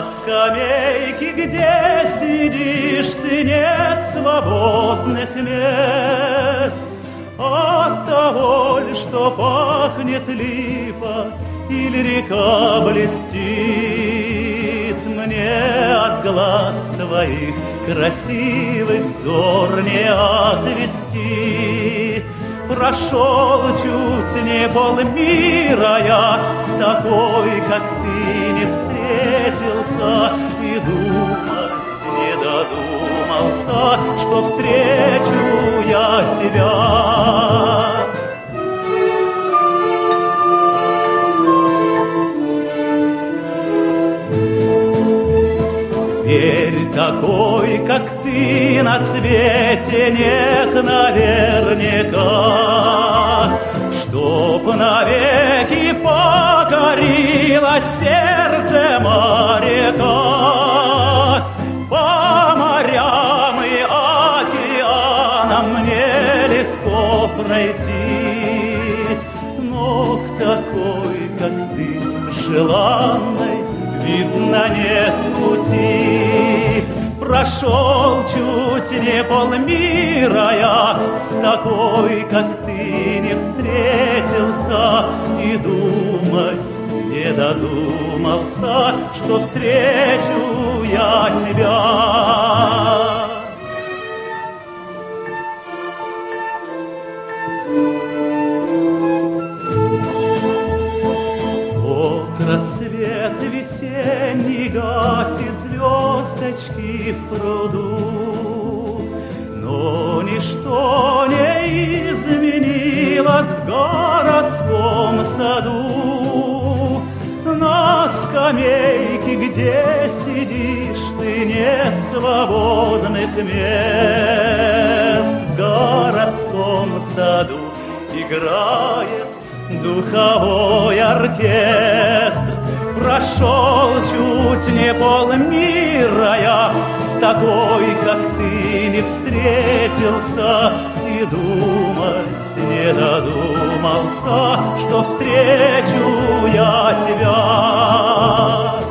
скамейке, где сидишь ты, нет свободных мест. От того ль, что пахнет липа или река блестит, мне от глаз твоих красивый взор не отвести. Прошел чуть не полмира я с такой, как ты, не встретился, и думать не додумался, что встречу я тебя. Верь, такой, как ты, на свете нет наверняка, чтоб навеки покорило сердце моряка. По морям и океанам мне легко пройти, но к такой, как ты, желанной, видно, нет пути. Прошел чуть не полмира я с такой, как ты, не встретился, и думать не додумался, что встречу я тебя. Рассвет весенний гасит звездочки в пруду, но ничто не изменилось в городском саду. На скамейке, где сидишь ты, нет свободных мест. В городском саду играет духовой оркестр. Прошел чуть не полмира я с такой, как ты, не встретился, и думать не додумался, что встречу я тебя.